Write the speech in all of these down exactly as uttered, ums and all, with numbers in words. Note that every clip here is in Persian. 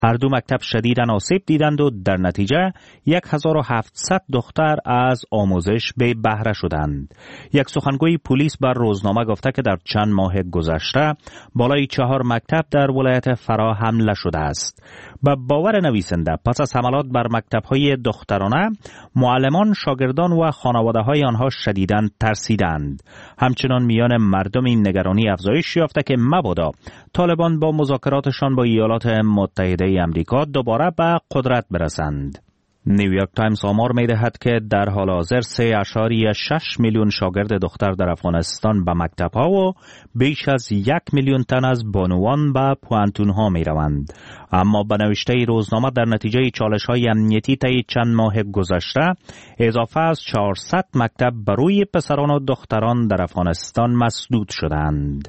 هر دو مکتب شدیداً آسیب دیدند و در نتیجه هزار و هفتصد دختر از آموزش به بهره شدند. یک سخنگوی پلیس بر روزنامه گفته که در چند ماه گذشته بالای چهار مکتب در ولایت فرا حمله شده است. به باور نویسنده پس از حملات بر مکتب‌های دخترانه، معلمان، شاگردان و خانواده‌های آنها شدیداً ترسیدند. همچنان میان مردم این نگرانی افزایش یافته که مبادا طالبان با مذاکراتشان با ایالات متحده امریکا دوباره به قدرت برسند. نیویورک تایمز آمار می‌دهد که در حال حاضر سه اشاری شش میلیون شاگرد دختر در افغانستان به مکتب‌ها و بیش از یک میلیون تن از بانوان به پوانتون‌ها می‌روند. اما به نوشته روزنامه در نتیجه چالش‌های امنیتی طی چند ماه گذشته، اضافه از چهارصد مکتب برای پسران و دختران در افغانستان مسدود شدند.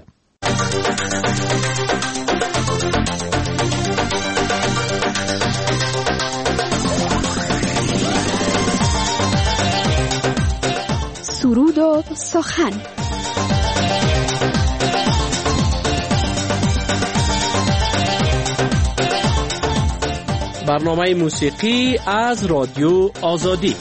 سرود و سخن. برنامه موسیقی از رادیو آزادی.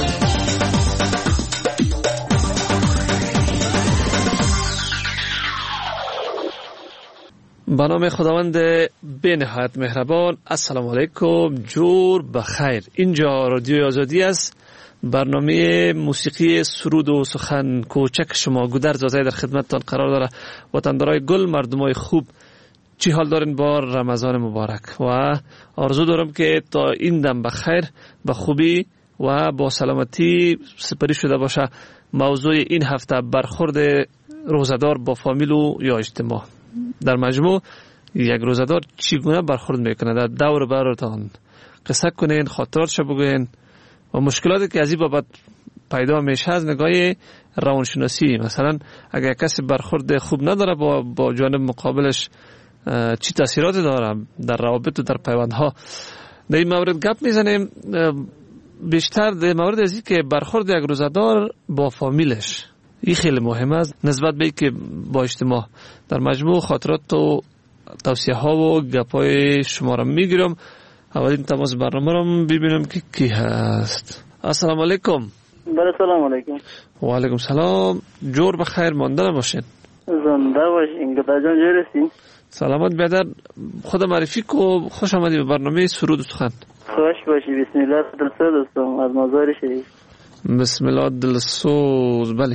به نام خداوند بی نهایت مهربان. السلام علیکم، جور بخیر. اینجا رادیو آزادی است. برنامه موسیقی سرود و سخن کوچک شما گودر زازای در خدمتتان قرار داره. وطندارای گل، مردمای خوب، چی حال دارین با رمضان مبارک؟ و آرزو دارم که تا این دم بخیر، به خوبی و با سلامتی سپری شده باشه. موضوع این هفته برخورد روزدار با فامیل و یا اجتماع. در مجموع یک روزدار چگونه برخورد میکنه؟ در دور براتان قصه کنین، خاطراتش بگوین و مشکلاتی که از این بابت پیدا میشه از نگاه روانشناسی. مثلا اگر کسی برخورد خوب نداره با با جانب مقابلش، چی تاثیراتی داره در روابط و در پیوندها. در این مورد گپ میزنیم بیشتر در مورد ازی که برخورد یک روزدار با فامیلش این خیلی مهم است نسبت به که با اجتماع. در مجموع خاطرات و توصیه ها و گپ های شما را میگیرم. اولین تماس برنامه رو ببینم که کی هست. السلام علیکم. بله سلام علیکم. و علیکم سلام. جور بخیر مانده باشین. زنده باشین. گدا جان جورسین. سلامت بیادر. خود معرفی کو. خوش آمدی به برنامه سرود و سخن. خوش باشی. بسم الله دلسوز هستم از مزار شریف. بسم الله دلسوز. بله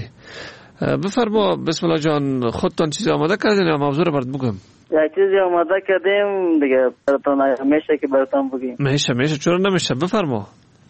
بفرما. بسم الله جان، خودتان چیزی آماده کردین یا موضوع رو برات بگم؟ یک چیزی آماده کردیم دیگه براتون میشه که براتون بگیم. میشه میشه چرا نمیشه؟ بفرما.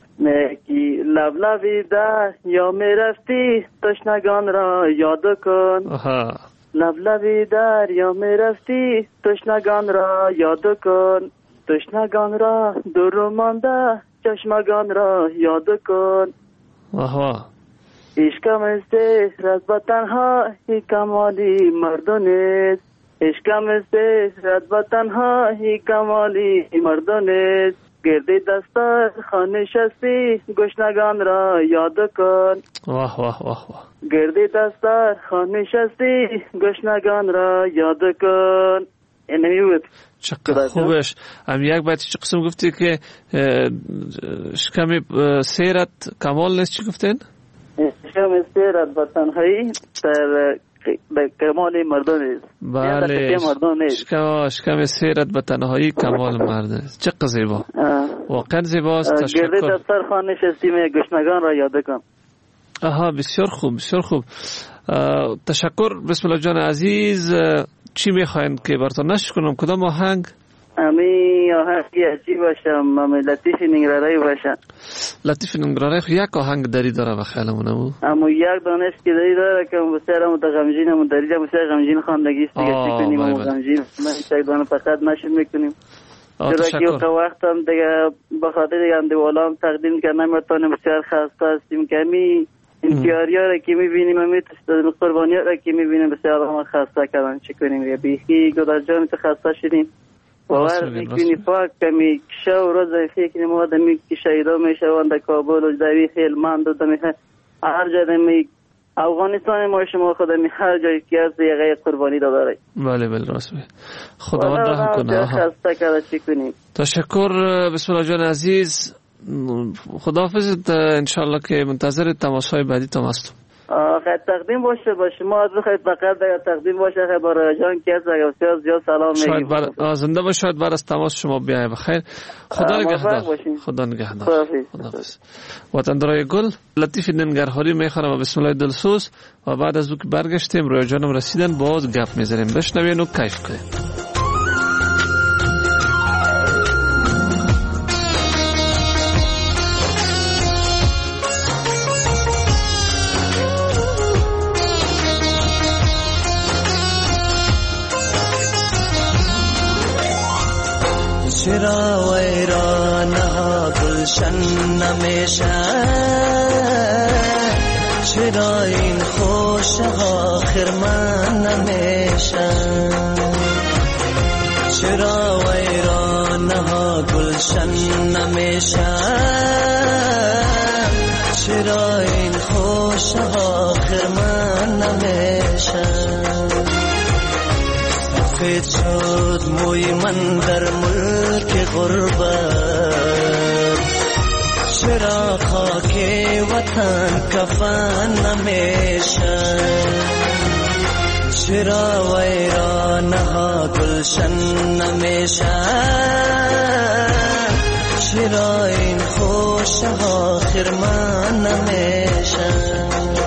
کی لب لبی در یا میرفتی تشنگان را یاد کن. آها. لب لبی در یا میرفتی تشنگان را یاد کن. تشنگان را دور مانده چشمگان را یاد کن. آها. عشقم است رز با تنها هی کمالی مردانست. عشقم است رز با تنها هی کمالی مردانست. گردی دستار خانه شستی گشنگان را یاد کن. واه واه واه واه. گردی دستار خانه شستی گشنگان را یاد کن. اینمی بود. چقدر خوبش. هم یک باید چه قسم گفتی که شکم سیرت کمال نیست؟ چی گفتین؟ شکم سیرت با تنهایی در کمال مردان است. بله. شکم شکم سیرت به تنهایی کمال مرد است. چقدر زیبا. واقعا زیباست. تشکر. گرده دفتر خانه نشستیم گشنگان را یاد کن. آها بسیار خوب بسیار خوب. تشکر. بسم الله جان عزیز. چی میخواین که براتون نشر کنم؟ کدام آهنگ؟ امی آهنگی عجیب باشم. امی لطیف نگرارای باشم. لطیف نگرارای خو یک آهنگ داری داره و خیالمونه او؟ اما یک دانش که داری داره که بسیار همون غمجین همون داری جا بسیار غمجین خواندگی است دیگه چی کنیم همون غمجین من یک دانه فقط نشر میکنیم. چرا که اوقا وقت هم دیگه بخاطر دیگه هم دیوالام تقدیم که نمیتونیم بسیار خسته هستیم که امی انتیاری ها را که میبینیم امی قربانی ها را که میبینیم بسیار هم خسته کردن چی کنیم بیخی گدار جان تو خسته شدیم باور میکنی پاک کمی کشه و روز فکر ما دمی که شهیدا میشوند در کابل و دوی خیل مند و دمی هر جا دمی افغانستان ما شما خودمی هر جایی که از یقه قربانی داره. بله بله راست میگه. خداوند رحم کنه. خسته کرده چی کنیم. تشکر بسم الله جان عزیز. خداحافظ ان شاء الله که منتظر تماس‌های بعدی تام هستم. خیلی تقدیم باشه با شما از خیلی فقط دیگه تقدیم باشه خیلی برای جان که از بسیار زیاد سلام میگیم. شاید بر زنده باشه شاید بعد از تماس شما بیاید بخیر. خدا نگهدار. خدا نگهدار. خداحافظ. وطندارای گل لطیف ننگرهاری میخوام بسم الله دلسوز و بعد از او که برگشتیم روی جانم رسیدن باز گپ میزنیم. بشنوین و کیف کنیم. چرا ویران ها گلشن نمیشن، چرا این خوش ها خرمن نمیشن، چرا ویران ها گلشن نمیشن، چرا این خوش ها خرمن نمیشن. سفید شد موی من در ملک غربت، چرا خاک وطن کفن نمیشن، چرا ویران ها گلشن نمیشن، چرا این خوش ها خرمن نمیشن.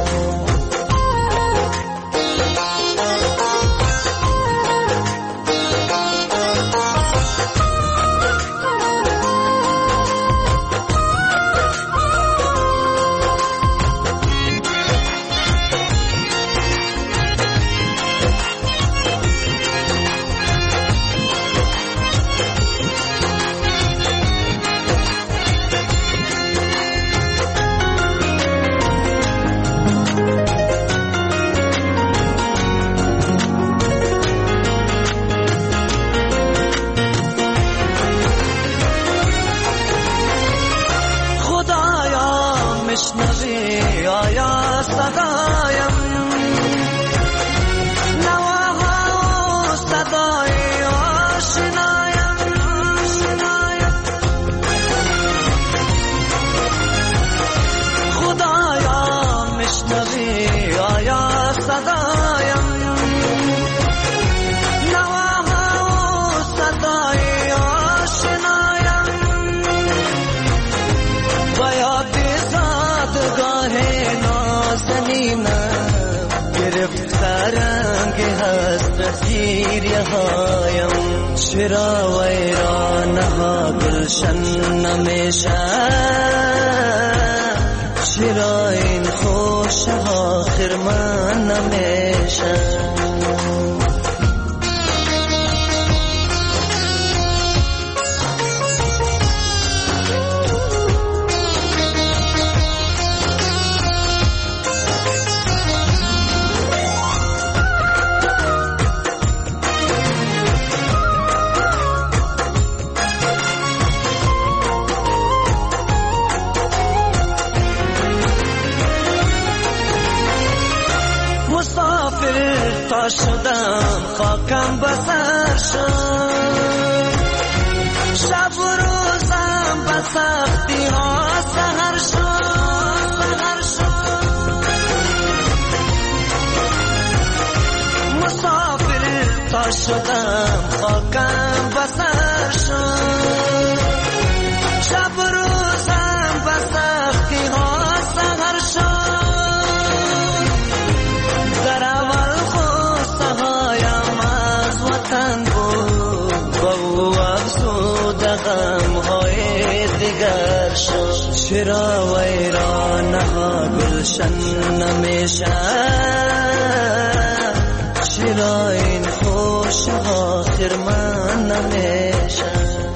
چرا ویران ها گلشن نمیشن، چرا این خوش ها خرمن نمیشن. شدم خاکم بسر شد، شب و روزم به سختی ها سهر شد، سهر شد. مسافر تا شدم خاکم بسر شد، شب و روزم به سختی ها سهر شد. چرا ویران ها گلشن نمیشن، چرا این خوش ها خرمن نمیشن.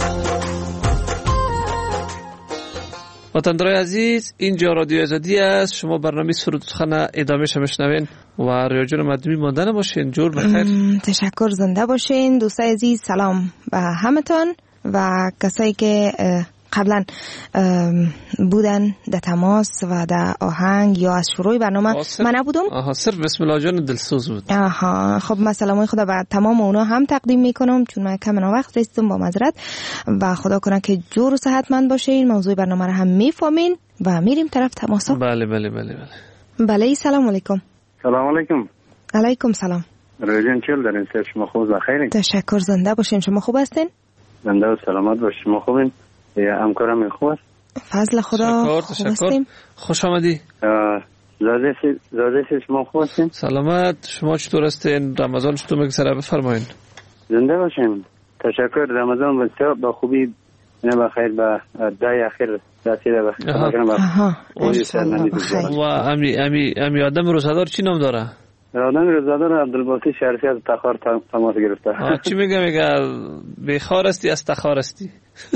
وطندارای عزیز، اینجا رادیو آزادی است. شما برنامه سرود سخن ادامه شنوین و ریاجون مدمی ماندن باشین. جور بخیر. تشکر، زنده باشین. دوستای عزیز سلام به همتون و کسایی که قبلا بودن در تماس و در آهنگ یا از شروع برنامه من نبودم. آها صرف بسم الله جان دلسوز بود. آها خب من سلامای خدا به تمام اونا هم تقدیم میکنم چون من کم وقت رسیدم با معذرت و خدا کنه که جور و صحتمند باشین. موضوع برنامه رو هم میفهمین و میریم طرف تماسا. بله بله بله بله. بله سلام علیکم. سلام علیکم. علیکم سلام. روزین چل دارین سر شما خوب و خیرین؟ تشکر زنده باشین. شما خوب هستین؟ زنده و سلامت باشین. شما خوبین؟ یا همکارم خوب است؟ فضل خدا خوب هستیم. خوش آمدی. زاده زاده شما خوب هستین؟ سلامت. شما چطور هستین؟ رمضان چطور میگذره بفرمایید. زنده باشین. تشکر. رمضان بسیار با خوبی نه بخیر با دای اخیر رسیده بخیر. آها. و امی امی امی آدم روزدار چی نام داره؟ آدم روزدار عبدالباسط شریفی از تخار تماس گرفته. چی میگه؟ میگه بیخار استی از تخار استی.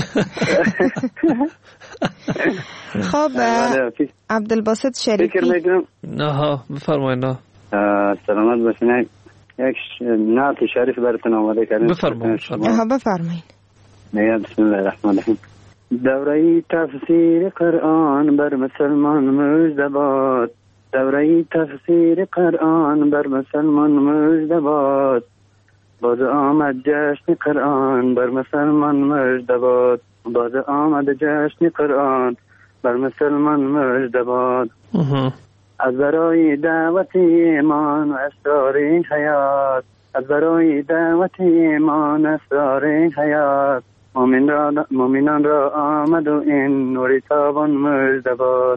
خب عبدالباسط شریفی. فکر میکنم. نه بفرمایید. نه. سلامت باشین. یک نعت شریف براتون آماده کردیم. بفرمایید. ها بفرمایید. میاد بسم الله الرحمن الرحیم. دوره تفسیر قرآن بر مسلمان مژده باد. دوره تفسیر قرآن بر مسلمان مژده باد. باز آمد جشن قرآن بر مسلمان مژده باد. باز آمد جشن قرآن بر مسلمان مژده باد. از برای دعوت ایمان و اسرار حیات. از برای دعوت ایمان اسرار حیات. مومن را مومنان را آمد و این نور تابان مژده باد.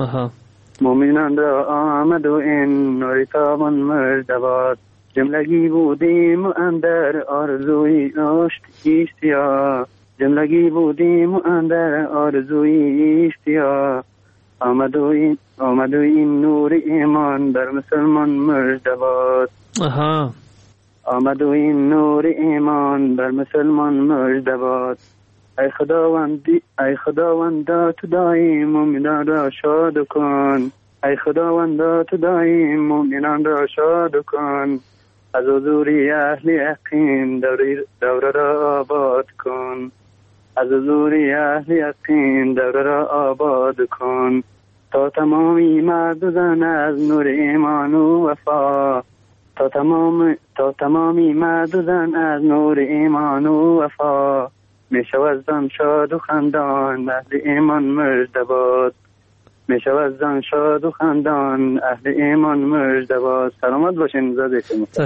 مومنان را آمد و این نور تابان مژده باد. جملگی بودیم اندر آرزوی عشق اشتیاق. جملگی بودیم اندر آرزوی اشتیاق. آمد و این آمد و این نور ایمان بر مسلمان مژده باد. آها. آمد و این نور ایمان بر مسلمان مژده باد. ای خداوندی ای خداوندا تو دایم مومنان را شاد کن. ای خداوندا تو دایم مومنان را شاد کن. از حضوری اهل یقین دوره را آباد کن. از حضوری اهل یقین دوره را آباد کن. تا تمامی مرد و زن از نور ایمان و وفا. تا تمام تا تمامی مرد و زن از نور ایمان و وفا. می شود زن شاد و خندان اهل ایمان مژده باد. می شود زن شاد و خندان اهل ایمان مژده باد. سلامت باشین زاده.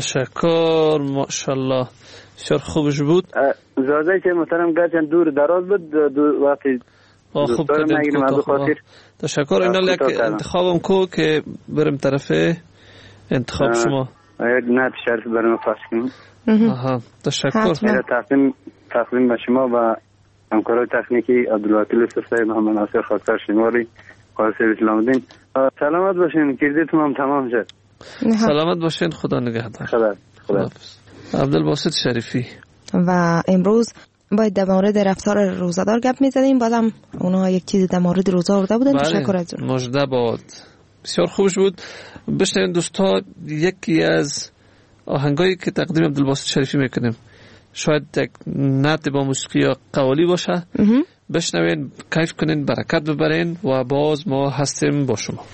تشکر ماشاءالله. شعر خوبش بود. زاده که محترم گرچند دور دراز بود دو وقتی خوب کردیم. تشکر. اینا یک انتخابم کو که برم طرف انتخاب شما. یک نعت شریف برام پخش کنیم. آها تشکر. تقدیم تقدیم به شما و همکارای تکنیکی عبدالوکیل یوسف، محمد ناصر خاکسار شمالی، قاسم اسلام الدین. سلامت باشین. کردیتون هم تمام شد. سلامت باشین. خدا نگهدار. خدا خدا. عبدالباسط شریفی. و امروز باید در مورد رفتار روزدار گپ می‌زدیم. بازم اونها یک چیزی در مورد روزه آورده بودن. تشکر از اون. مژده باد. بسیار خوبش بود. بشنوین دوستا یکی از آهنگایی که تقدیم عبدالباسط شریفی میکنیم. شاید یک نعت با موسیقی یا قوالی باشه. بشنوین، کیف کنین، برکت ببرین و باز ما هستیم با شما.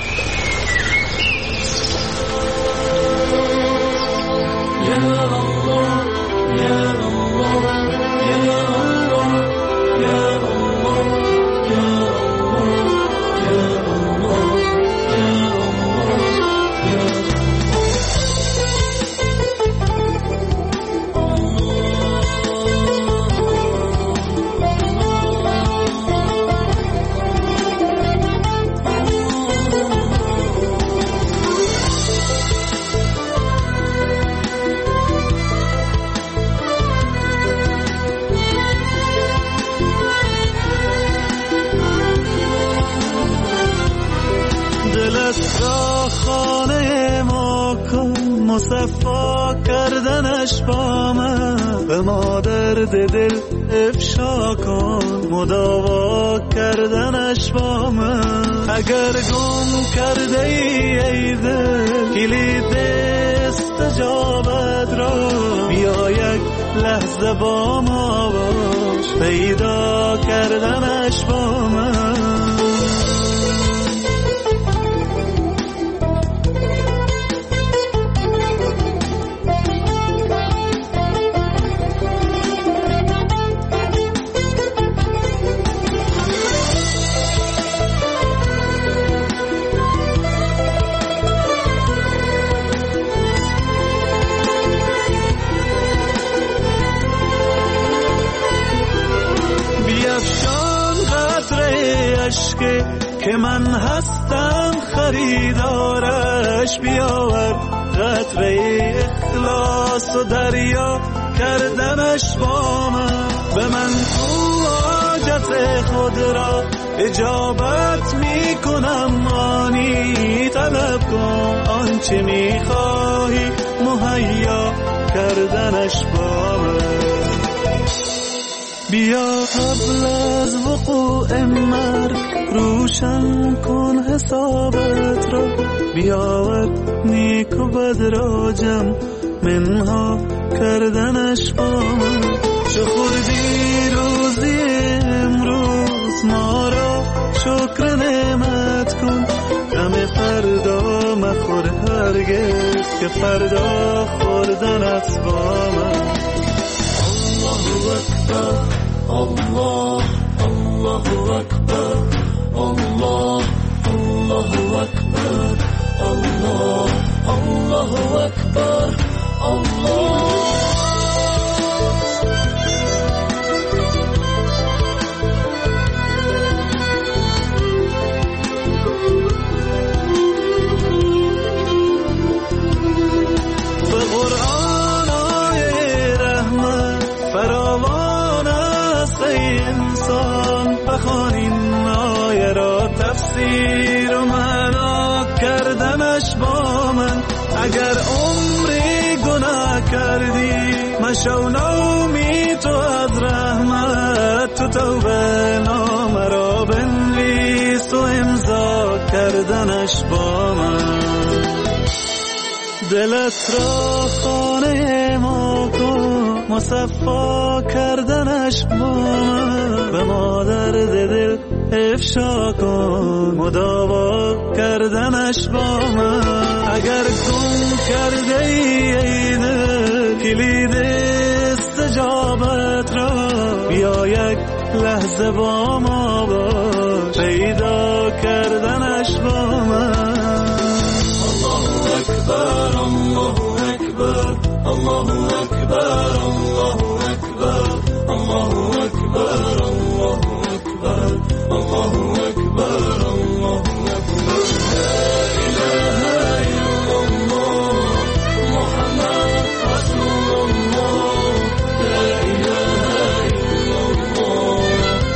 مصفا کردنش با من به ما درد دل افشا کن. مداوا کردنش با من اگر گم کرده ای ای دل کلید استجابت را. بیا یک لحظه با ما باش پیدا کردنش با من. که من هستم خریدارش، بیاور قطره اخلاص و دریا کردنش با من. به من تو حاجت خود را اجابت می کنم، آنی طلب کن آنچه می خواهی مهیا کردنش با من. بیا قبل از وقوع مرگ روشن کن حسابت را، بیاور نیک و بد را جمع منها کردنش با من. چو خوردی روزی امروز ما را شکر نعمت کن، غم فردا مخور هرگز که فردا خوردنت با من. الله اکبر الله الله اکبر الله الله اکبر الله الله اکبر الله. به قرآن آیه رحمت فراوان است ای انسان، بخوان این آیه را تفسیر و معنا کردنش با من. اگر عمری گناه کردی مشو نومید تو از رحمت، تو توبه نامه را بنویس و امضا کردنش با من. دلت را خانه ما کن مصفا کردنش با من، به ما درد دل افشا کن مداوا کردنش با من. اگر گم کرده ای ای دل کلید استجابت را، بیا یک لحظه با ما باش پیدا کردنش با من. الله اکبر الله اکبر الله اکبر الله اکبر الله اکبر الله اکبر الله اکبر الله اکبر. لا اله الا الله محمد رسول الله، لا اله الا الله.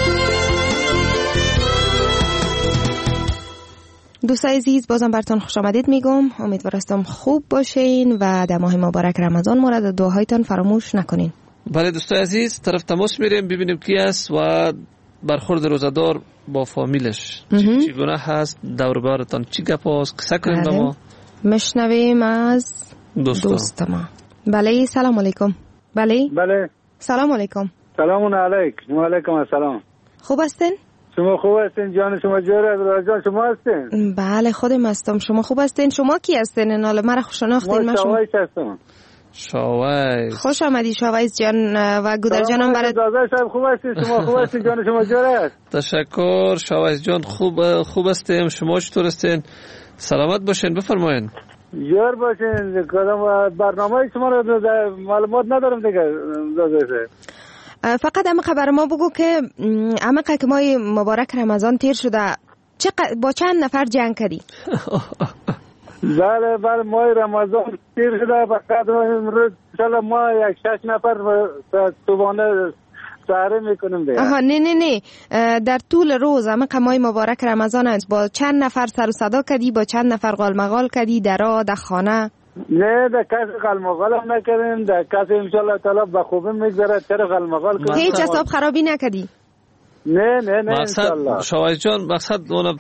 دوستای عزیز بازم براتون خوش آمدید میگم. امیدوارم خوب باشین و در ماه مبارک رمضان مورد دعاهایتان فراموش نکنین. بله دوستای عزیز، طرف تماس میریم ببینیم کی است و برخورد روزدار با فامیلش چی گناه هست، دور بارتان چی گپ است، قصه کنیم با ما مشنویم از دوستان. دوست ما. بله سلام علیکم. بله بله سلام علیکم. سلام علیکم. و علیکم السلام. خوب هستین؟ شما خوب هستین؟ جان شما جوره جان شما هستین؟ بله خودم هستم. شما خوب هستین؟ شما کی هستین؟ نال مرا خوش شناختین. من شما هستم. شاویز خوش آمدی شاویز جان و گودر جانم برات. داداش خوب هستین؟ شما خوب هستین؟ جان شما جوره. تشکر شاویز جان، خوب خوب هستیم. شما چطور هستین؟ سلامت باشین. بفرمایید. یار باشین. کدام برنامه شما رو معلومات ندارم دیگه داداش. فقط اما خبر ما بگو که اما که ماه مبارک رمضان تیر شده با چند نفر جنگ کردی؟ بله بله ماه رمضان تیر شده فقط امروز انشالله ما یک شش نفر صبحانه سحری میکنیم دیگه. آها نه نه نه در طول روز اما که ماه مبارک رمضان است با چند نفر سر و صدا کردی، با چند نفر قالمقال کردی در راه در خانه؟ نه در کسی قلمقال هم نکردیم، در کسی انشالله تعالی به خوبی میگذره. چرا قلمقال کنیم؟ هیچ حساب خرابی نکردی؟ نه نه نه انشالله. شاویز جان مقصد اون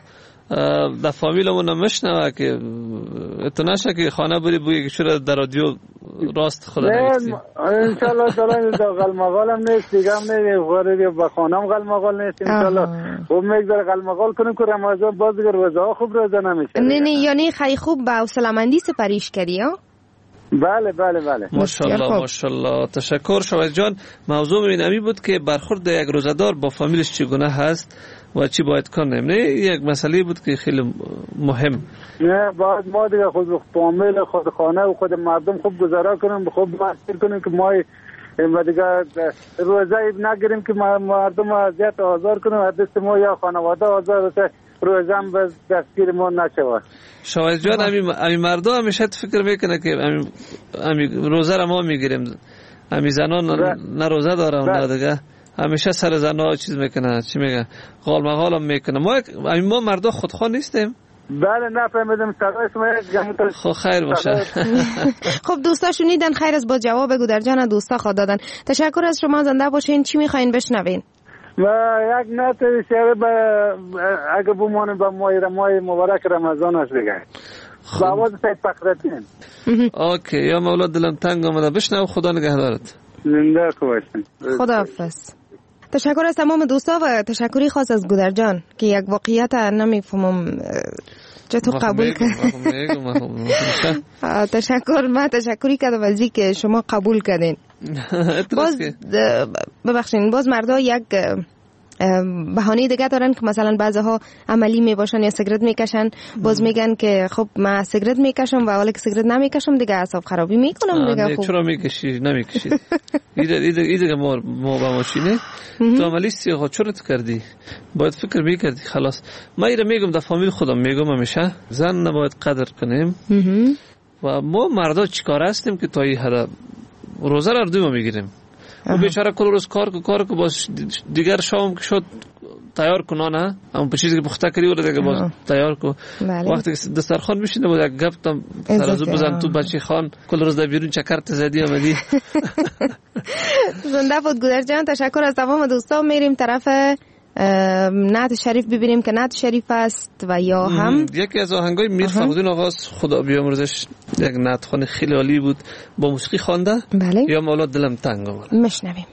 در فامیلمون نمیشنوه که تو نشه که خانه بری بگی که چرا در رادیو راست خدا نمیگی. نه انشالله تعالی در غلمغالم نیست دیگه، هم نه وارد با خانم غلمغال نیست انشالله. خوب میگذره غلمغال کنیم که رمضان باز دیگه روزا خوب روزه نمیشه. نه نه یعنی خیلی خوب به حوصله‌مندی سپریش کردی ها؟ بله بله بله ماشاءالله ماشاءالله. تشکر شوید جان. موضوع این امی بود که برخورد یک روزدار با فامیلش چگونه هست و چی باید کنیم. نه یک مسئله بود که خیلی مهم. نه باید ما دیگه خود فامیل خود خانه و خود مردم خوب گذرا کنیم، خوب مسئول کنیم که ما و دیگه روزه نگیریم که مردم اذیت آزار کنیم و دست ما یا خانواده آزار بشه، روزه هم به دستگیر ما نشود. شاید جان امی مردم همیشه فکر میکنه که امی, امی روزه را ما میگیریم، امی زنان نه روزه دارن نه دیگه همیشه سر زنها چیز میکنه، چی میگه غال مغال هم میکنه. ما امی ما مردم خودخواه نیستیم. بله نفهمیدم سرای شما. خب خیر باشه. خب دوستا شنیدن، خیر از با جواب گودرجان دوستا خود دادن. تشکر از شما، زنده باشین. چی میخواین بشنوین؟ و یک نت شعر به اگه بمانیم به ماه ماه مبارک رمضان است دیگه. با آواز سید فخرالدین. اوکی یا مولا دلم تنگ آمده، بشنو. خدا نگهدارت. زنده باشین. خداحافظ. تشکر از تمام دوستا و تشکری خاص از گودرجان که یک واقعیت نمیفهمم چطور قبول کرد. تشکر، من تشکری کردم از اینکه شما قبول کردین. باز ببخشین باز مردا یک بهانه دیگه دارن که مثلا بعضها عملی میباشن یا سیگرت میکشن، باز میگن که خب من سیگرت میکشم و حالا که سیگرت نمیکشم دیگه اعصاب خرابی میکنم دیگه. خب چرا میکشی نمیکشی؟ ایده ایده ایده ما ما با ماشینه تو عملیستی خود چرا تو کردی؟ باید فکر میکردی خلاص. من ایره میگم در فامیل خودم میگم همیشه زن نباید قدر کنیم و ما مردا چیکار هستیم که تا این حد روزه را دوم میگیریم. و بیچاره کل روز کار کو کار کو باز دیگر شام که شد تیار کنه نه اما به چیزی که پخته کردی ولی دیگه باز تیار کو. وقتی که دسترخوان میشینه بود یک گپ تام سرازو بزن تو بچی خان کل روز در بیرون چکرت زدی آمدی. زنده بود گودرجان. تشکر از تمام دوستان. میریم طرف نعت شریف ببینیم که نعت شریف است و یا هم یکی از آهنگای میر فخرالدین آغاز خدا بیامرزش یک نعت خوان خیلی عالی بود با موسیقی خوانده. بله. یا مولا دلم تنگ آمد. میشنویم.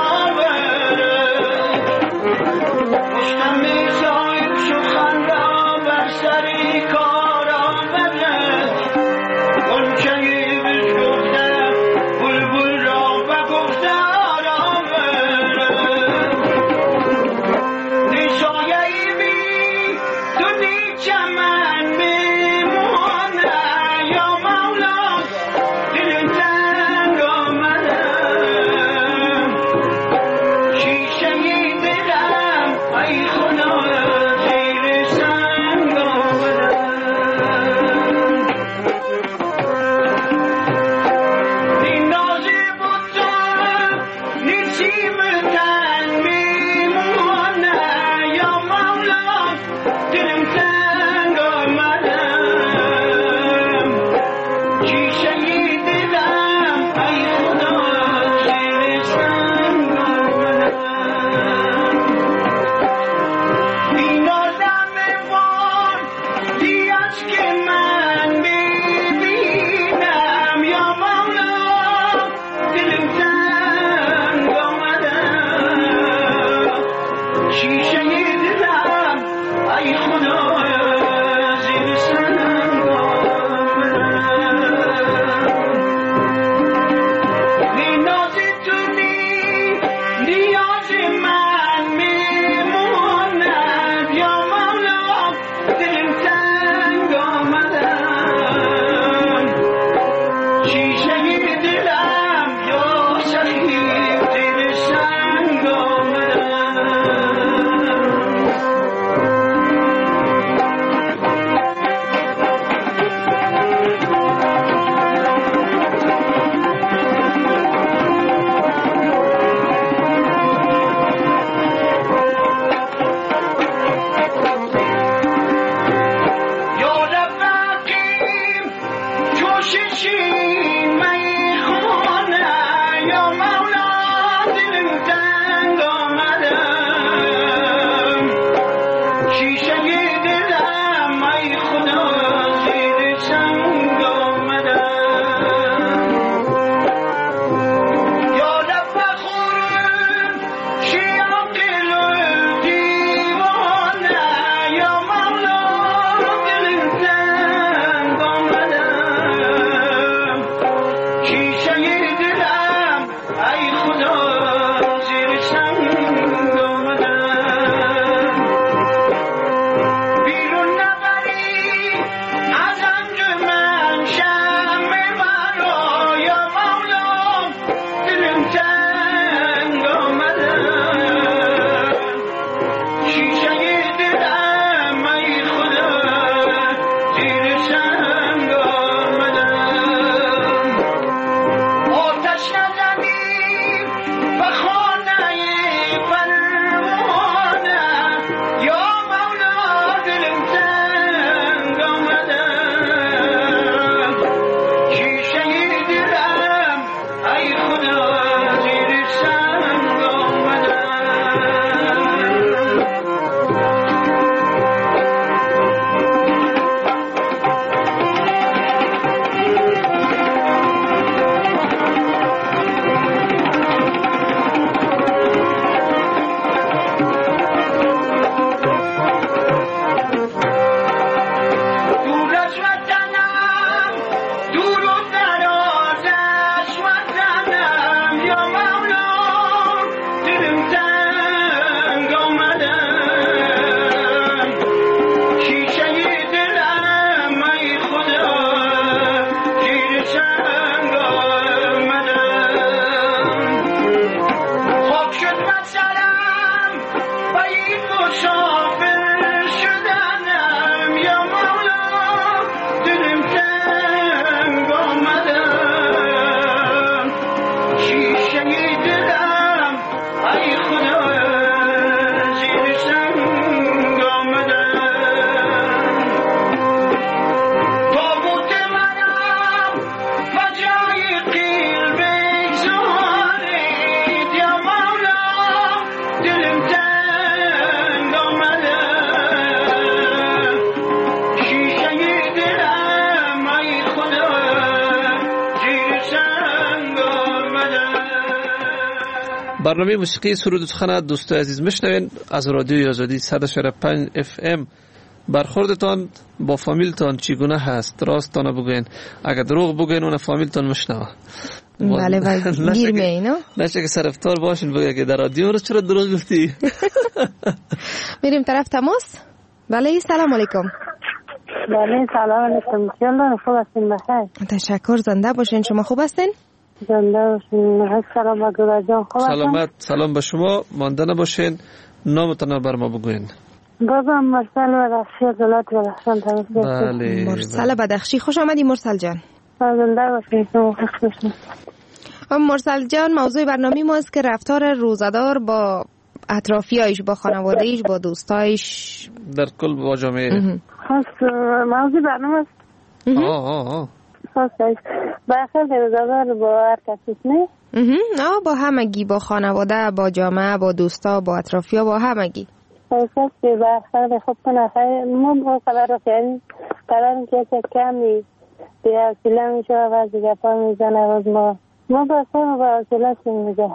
I'm برنامه موسیقی سرود و سخن دوستای عزیز میشنوین از رادیوی آزادی صد و پنج اف ام. برخوردتان با فامیلتان چگونه هست؟ راستانه بگوین، اگر دروغ بگوین اون فامیلتان میشنوه. بله بله گیر می اینو نشه که سرفتار باشین بگه که در رادیو رو چرا دروغ گفتی. میریم طرف تماس. بله سلام علیکم. بله سلام علیکم. چطور خوب هستین؟ بخیر. تشکر. زنده باشین. شما خوب هستین؟ زنده باشین. سلام علیکم جان. خوب هستین؟ سلامت. سلام به شما. مانده نباشین. نامتون بر ما بگوین. بازم مرسل بدخشی از ولایت بدخشان تماس گرفتم. بله. مرسل بدخشی خوش آمدی مرسل جان. زنده باشین. شما خوش باشین. مرسل جان موضوع برنامه ما است که رفتار روزدار با اطرافیایش، با خانواده‌ایش، با دوستایش، در کل با جامعه. خاص موضوع برنامه است. آه آه آه. خاص است. برخورد روزدار با هر کسی نه؟ نه با همگی، با خانواده، با جامعه، با دوستا، با اطرافیا، با همگی. خاص که برخورد خوب کنه. ما با قرار کردیم قرار که کمی بیا سلام میشه و دیگه پا میزنه روز ما ما با سر با سلام میگه.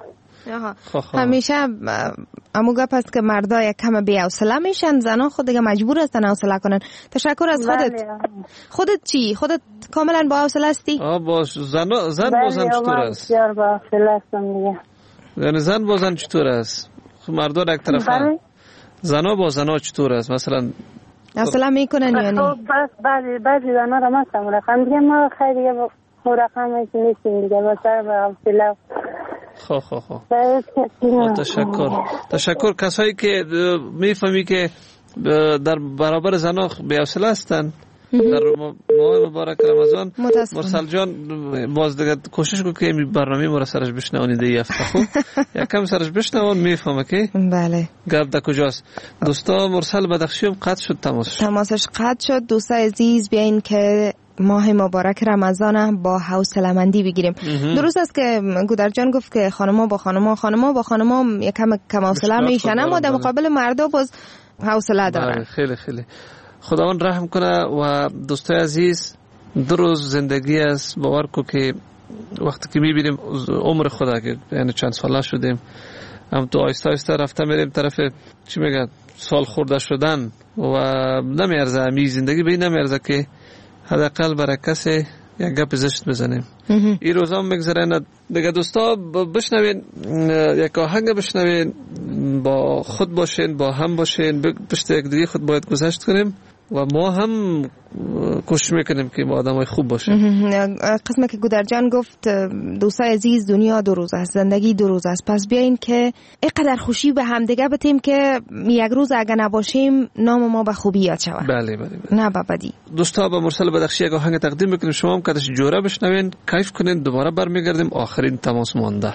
همیشه امو گپ است که مردا یک کم بی حوصله میشن، زنا خود دیگه مجبور هستن حوصله کنن. تشکر از خودت. خودت چی؟ خودت کاملا با حوصله هستی؟ آ باش. زنا زن با زن چطور است؟ بسیار با حوصله هستم دیگه. یعنی زن با زن چطور است؟ خب مردا یک طرفه. زنا با زنا چطور است؟ مثلا حوصله میکنن یعنی؟ خب بس بعضی بعضی زنا را مثلا رقم دیگه ما خیلی دیگه با رقم نیستیم دیگه با سر با حوصله. خب خب خب تشکر. تشکر. کسایی که میفهمی که در برابر زنا بی حوصله هستن در ماه مبارک رمضان، مرسل جان باز دیگه کوشش کن که این برنامه ما را سرش بشنوانید این هفته. خب یکم سرش بشنوان میفهمه که بله گپ در کجاست. دوستا مرسل بدخشی هم قطع شد، تماسش تماسش قطع شد. دوستای عزیز بیاین که ماه مبارک رمضان با حوصله‌مندی بگیریم. درست است که گودر جان گفت که خانما با خانما خانما با خانما یکم کم حوصله میشن، اما در مقابل مردا باز حوصله دارن. خیلی خیلی خداوند رحم کنه. و دوستای عزیز دو روز زندگی است. باور کو که وقتی که میبینیم عمر خدا که یعنی چند ساله شدیم، هم تو آیسته آیسته رفته میریم طرف چی میگن سال خورده شدن و نمیارزه همی زندگی به این نمیارزه که حداقل برای کسی یک گپ زشت بزنیم. این روزا هم میگذره دیگه. دوستا بشنوین یک آهنگ بشنوین، با خود باشین، با هم باشین، پشت یک دیگه خود باید گذشت کنیم و ما هم کوشش میکنیم که ما آدمای خوب باشیم. قسمه که گودر جان گفت دوستای عزیز دنیا دو روز است، زندگی دو روز است، پس بیاین که اینقدر خوشی به هم دیگه بتیم که یک روز اگه نباشیم نام ما به خوبی یاد شود. بله بله, بله. نه به بدی. دوستا با مرسل بدخشی یک آهنگ تقدیم میکنیم، شما هم کدش جوره بشنوین، کیف کنین. دوباره برمیگردیم آخرین تماس مانده.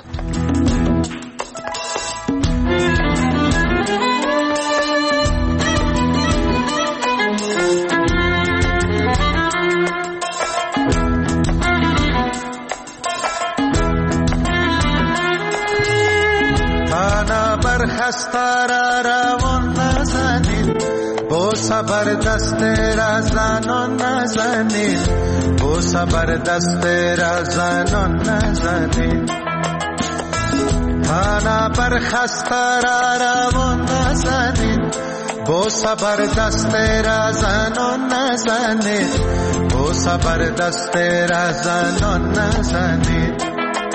خسته را روان نزنید، با صبر دست را زنان نزنید، با صبر دست را زنان نزنید. تنها بر خسته را روان نزنید، با صبر دست را زنان نزنید، با صبر دست را زنان نزنید.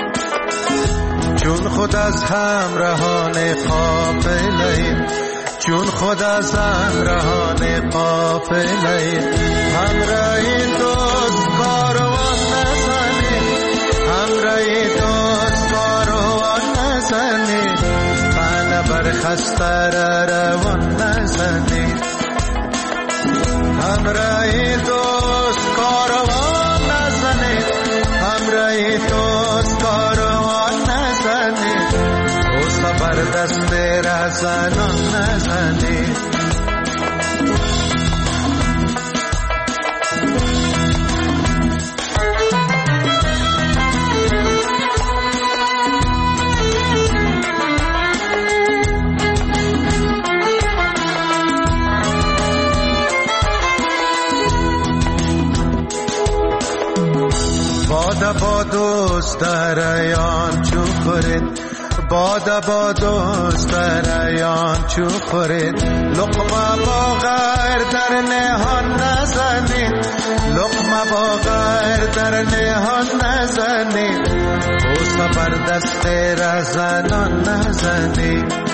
چون خود از همراهان قافله، چون خود از همراهان قافله، همراه دوست کاروان نزنید، همراه دوست کاروان نزنید، تن بر خسته را روان نزنید، همراه دوست کاروان نزنید، همراه دوست کاروان نزنید، او صبر دست را زنان نزنید. بادا با دوست در ایان چو خورید، بادا با دوست ریان چو خورید لقمه با غیر در نهان نزنید لقمه با غیر در نهان نزنید بوسه بر دست رزنان نزنید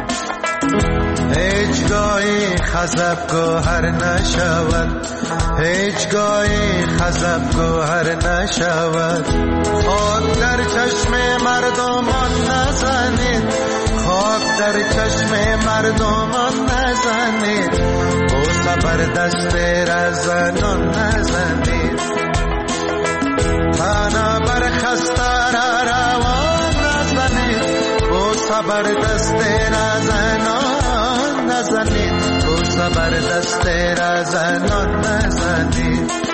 هیچ گاهی خزب گوهر نشود هیچ گاهی خزب گوهر نشود خاک در چشم مردمان نزنید خاک در چشم مردمان نزنید بوسه بر دست رزنان نزنید تنها بر خسته روان نزنید بوسه بر دست رزنان نزنید بوسه بر دست رزنان نزنید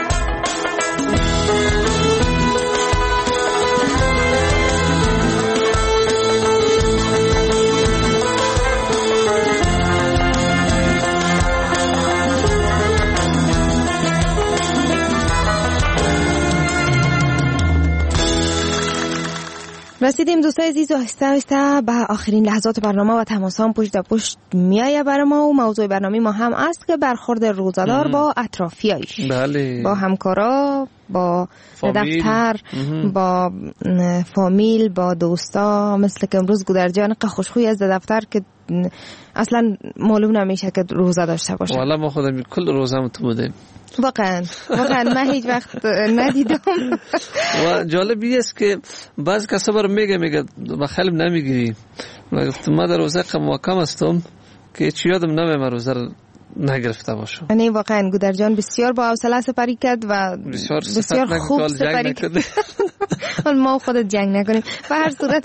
رسیدیم دوستای عزیز و آهسته آهسته به آخرین لحظات برنامه و تماسام پشت در پشت میایه برای ما و موضوع برنامه ما هم است که برخورد روزادار با اطرافیایش بله. با همکارا با فامیل. دفتر مهم. با فامیل با دوستا مثل که امروز گودرجان خوشخوی از دفتر که اصلا معلوم نمیشه که روزه داشته باشه. والا ما خودم کل روزم تو بودیم واقعا واقعا من هیچ وقت ندیدم. و جالبی است که بعض کسا برای میگه میگه بخیلم نمیگیری. من گفتم ما در روزه کم هستم که چی یادم نمیمه روزه رو نگرفته باشم. یعنی واقعا گودرجان بسیار با حوصله سپری کرد و بسیار, بسیار خوب سپری کرد. ما خودت جنگ نکنیم. به هر صورت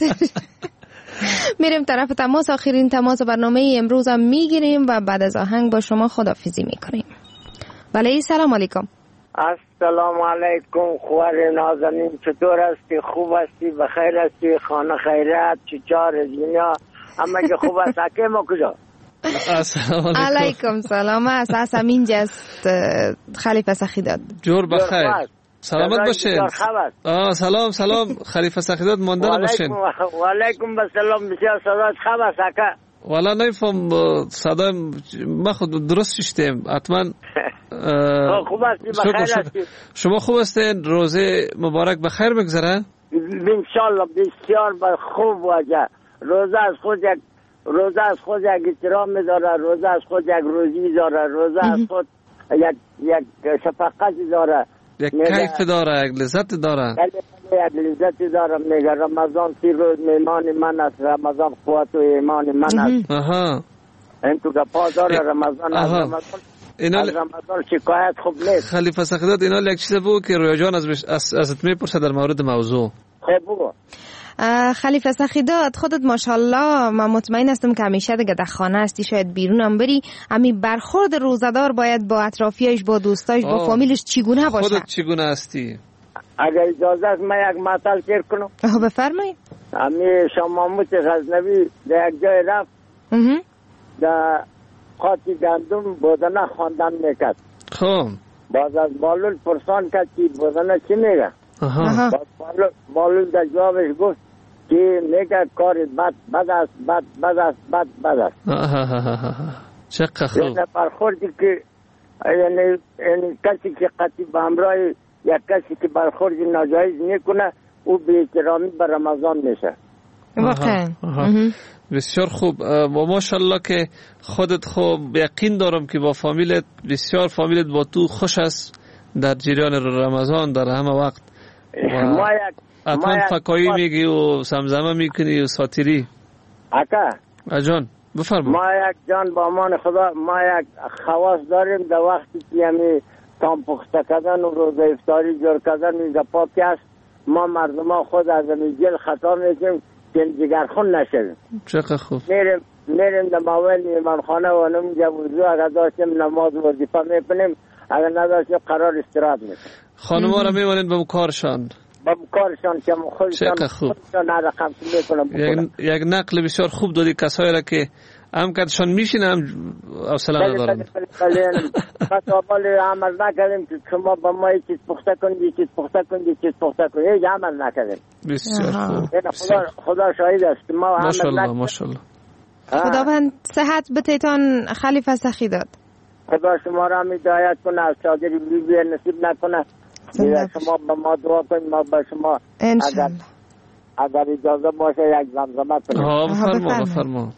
میریم طرف تماس. آخرین تماس برنامه امروز هم میگیریم و بعد از آهنگ با شما خداحافظی میکنیم. بله سلام علیکم. السلام علیکم خوار نازنین، چطور هستی؟ خوب هستی؟ بخیر هستی؟ خانه خیرت چچار دنیا همه که خوب است؟ حکیم ما کجا؟ السلام علیکم. سلام است اسم اینجا است خلیفه سخیداد. جور بخیر سلامت باشین. آه سلام سلام خلیفه سخیداد ماندن باشین. و علیکم السلام. بسیار صدات خوب است حکا؟ والا نمیفهم صدا ما خود درست شدیم حتما. خوب هستی؟ بخیر هستی؟ شما خوب هستین؟ روزه مبارک بخیر بگذره؟ انشالله بسیار خوب واجه. روزه از خود یک روزه از خود یک احترام داره، روزه از خود یک روزی داره، روزه از خود یک یک شفقت داره، یک کیف داره، یک لذت داره، یک لذت داره. میگه رمضان سی روز میمان من است، رمضان قوت و ایمان من است. آها این تو گپا داره رمضان. از رمضان اینا از رمضان شکایت خوب نیست. خلیفه سخیداد اینا یک چیز بود که رویا جان از از ازت میپرسه در مورد موضوع. خب بگو. خلیفه سخیداد خودت ماشاءالله من مطمئن هستم که همیشه دیگه در خانه هستی، شاید بیرون هم بری، امی برخورد روزدار باید با اطرافیایش با دوستایش با فامیلش چگونه باشه؟ خودت چگونه هستی؟ اگر اجازه است من یک مطلب شیر کنم. آها بفرمایید. امی شاه محمود غزنوی در یک جای رفت در قاطی گندم بودنه خواندن میکرد. خب باز از بالول پرسان کرد که بودنه چی میگه؟ آها. باز بالول در جوابش گفت که میگه کار بد بد است بد بد است بد بد است. چقدر خوب. یعنی برخوردی که یعنی کسی که قطعی به همراه یک کسی که برخورد ناجایز میکنه او به احترامی به رمضان میشه. واقعا بسیار خوب. و ماشاءالله که خودت خوب یقین دارم که با فامیلت بسیار فامیلت با تو خوش است در جریان رمضان در همه وقت. ما یک حتما فکایی میگی و سمزمه میکنی و ساتیری. اکا اجان بفرما. ما یک جان با امان خدا ما یک خواص داریم در وقتی که همی تام پخته کردن و روزه افطاری جور کردن میگه پاکی است. ما مردم ها خود از همی جل خطا میکنیم که جگرخون نشویم. چقدر خوب. میریم میریم در ماویل ایمان خانه و نمیجا وضو اگر داشتیم نماز و وظیفه میکنیم، اگر نداشتیم قرار استراحت میکنیم. خانم ها را میمانید به کارشان با کارشان که خودشان خودشان رقم میکنم. یک, یک نقل بسیار خوب دادی کسایی را که هم کدشان میشینم حوصله ندارم. خطابال عمل نکردیم که شما با ما یک چیز پخته کنید، چیز پخته کنید، چیز پخته کنید، هیچ عمل نکردیم. بسیار خوب. خدا خدا شاهد است ما عمل ماشاءالله ماشاءالله. خداوند صحت بتیتان خلیفه سخی داد. خدا شما را هدایت کنه، از چادری بیبی نصیب نکنه. شما با ما دعا کنید، ما با شما انشالله اگر اجازه باشه یک زمزمه کنیم. ها بفرما بفرما.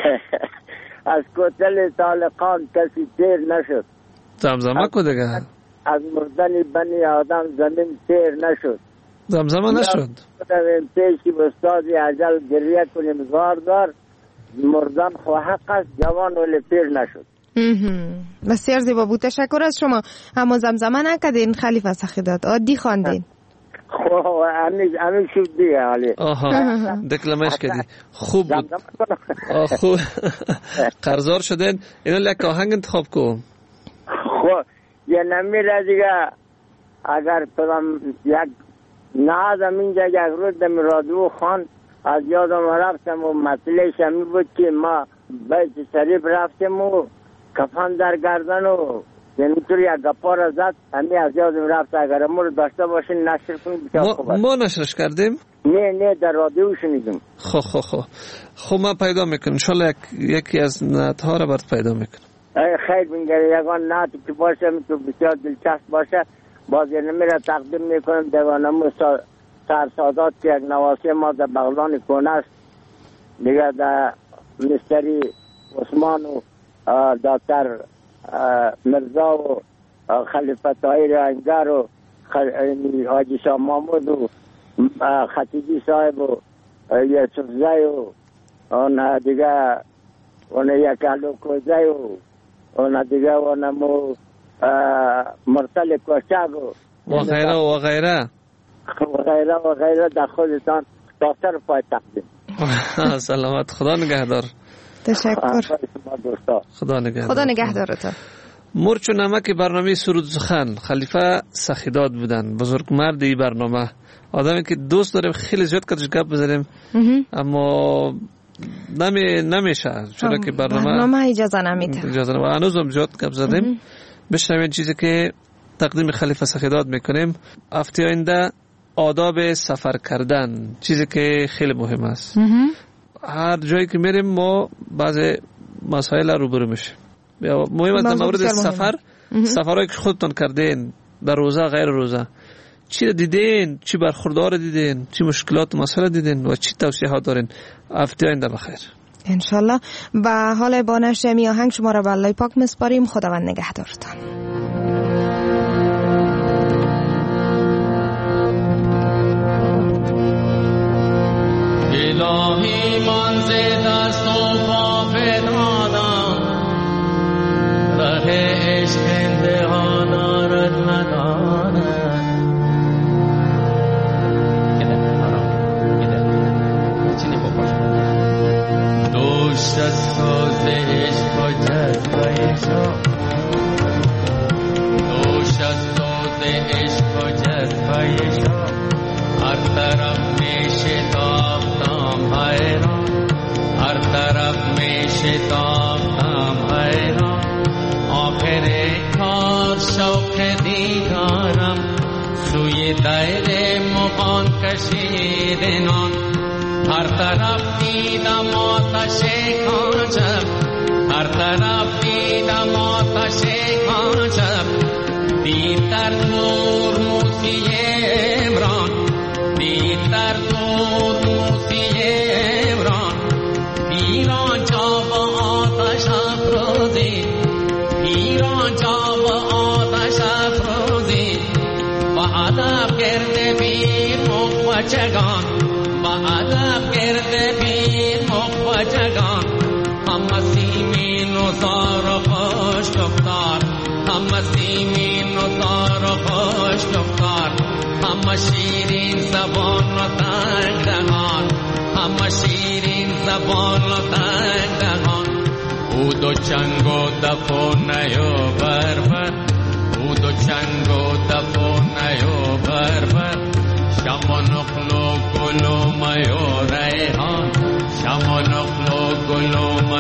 از کوتل طالقان کسی تیر نشد. زمزمه کو دیگه. از مردن بنی آدم زمین تیر نشد. زمزمه نشد. پیشی استادی عجل گریه کنیم زار دار، مردن خو حق است، جوان ولی پیر نشد. بسیار زیبا بود، تشکر از شما. اما زمزمه نکردین خلیفه سخی داد، عادی خواندین. خب همین همین شد دیگه حالی. آها دکلمش کردی خوب بود. خوب قرضدار شدین. اینو لک آهنگ انتخاب کو. خب یه نمیره دیگه. اگر پرم یک نهادم اینجا یک روز دم رادیو خان از یادم رفتم و مسئلهش همی بود که ما بیت شریف رفتم و کفن در گردن و یعنی طور یک گپا را زد، همی از یادم رفت. اگر ما رو داشته باشین نشر کنید بسیار خوب است. ما نشرش کردیم؟ نه نه در رادیو شنیدم. خب خب خب خب ما پیدا میکنم انشالله. یکی از نعتها را برات پیدا میکنم. خیر بینگره یکان نعتی که باشه تو بسیار دلچسب باشه باز یه نمیره تقدیم میکنم. دیوانمو سرسادات که یک نواسی ما در بغلان کونه است دیگه، در مستری عثمان و دکتر مرزا و خلیفه طاهر انگر و حاجی شاه محمود و خطیبی صاحب و یوسف زی و اون دیگه اون یک اهلو کوزی و اون دیگه اونمو مرسل کوشک و غیره و غیره و غیره و غیره در خودتان دکتر پای تقدیم. سلامت، خدا نگهدار. تشکر. خدا نگهدار. خدا نگهدارت. مرچ و نمک برنامه سرود سخن خلیفه سخیداد بودن، بزرگ مردی برنامه، آدمی که دوست داریم خیلی زیاد کدش گپ بزنیم اما نمی نمیشه چرا که برنامه برنامه اجازه نمیده. اجازه نمیده. هنوزم زیاد گپ زدیم. بشنوین چیزی که تقدیم خلیفه سخیداد میکنیم. هفته آینده آداب سفر کردن، چیزی که خیلی مهم است. هر جایی که میریم ما بعض مسائل روبرو میشیم. مهم است در مورد سفر، سفرهایی که خودتون کردین در روزه غیر روزه، چی دیدین، چی برخوردار دیدین، چی مشکلات و مسائل دیدین و چی توصیحات دارین. هفته آینده بخیر انشالله. و حال با نشر می آهنگ شما را به الله پاک میسپاریم. خداوند نگهدارتان. الهی من ز دست و پا فتادم، ره عشق انتها دارد ندارد. دوش از ساز عشق و جذبه شا، دوش از ساز عشق و جذبه شا، هر طرف می شتافتم حیران، هر طرف می شتافتم حیران. آخر کار شوق دیدارم، سوی دیر مغان کشید نان. هر طرف دیدم آتش کاجب، هر طرف دیدم آتش کاجب. دید در نور موسی عمران، دید در نور موسی عمران. پیران جا با آتش افروزی، پیران جا با آتش افروزی. با ادب گرد پیر مخوچگان، با ادب گرد پیر مخوچگان. هم سیمین و زار و خوش گفتار، هم سیمین و زار و خوش گفتار. هم شیرین زبان و تنگ دهان، هم شیرین زبان و تنگ دهان. او دو چنگ و دف و نیو بربر، او دو چنگ و دف و نیو بربر. شم و نخل و گل و می و ریحان، شم و نخل و گل و می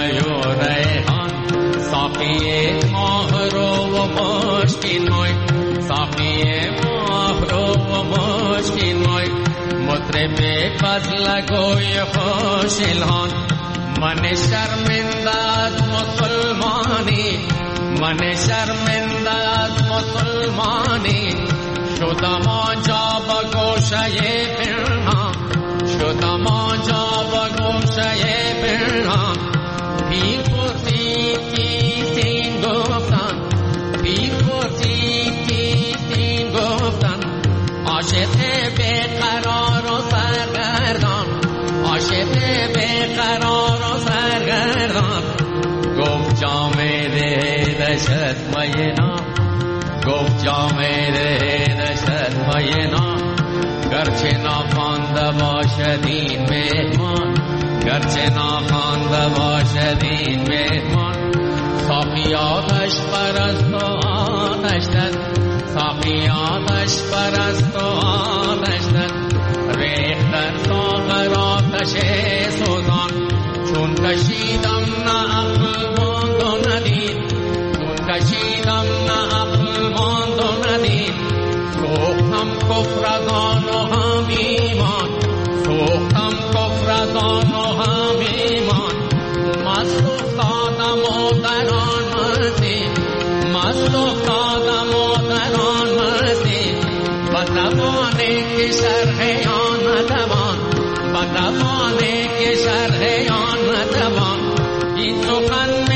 و ریحان ساقی ماه رو و مشکین موی ساقی ماه رو و مشکین موی مطرب فضل گوی خوش الهان من شرمنده از مسلمانی من شرمنده از مسلمانی شدم آنجا با گوشه پنهان شدم آنجا با گوشه پنهان پیر پرسید کیستین گفتن پیر پرسید کیستین گفتن عاشق بیقرار و سرگردان عاشق بیقرار و سرگردان گفت جامعه دشت مینا گفت جامعه دشت مینا گرچه ناخوانده باشد این مهمان گرچه ناخوانده باشد این مهمان ساقی آتش پرست و آتش زد ساقی آتش پرست و آتش زد ریخت در ساغر آتش سوزان چون کشیدم نه عقل ماند و ندید چون کشیدم نه عقل ماند و ندید سوختم کفر از آن و هم ایمان سوختم کفر از آن و هم ایمان مست افتادم و در آن مستی مست افتادم و در آن مستی با زبانه که شرح آن نتوان با زبانه که شرح آن نتوان این سخن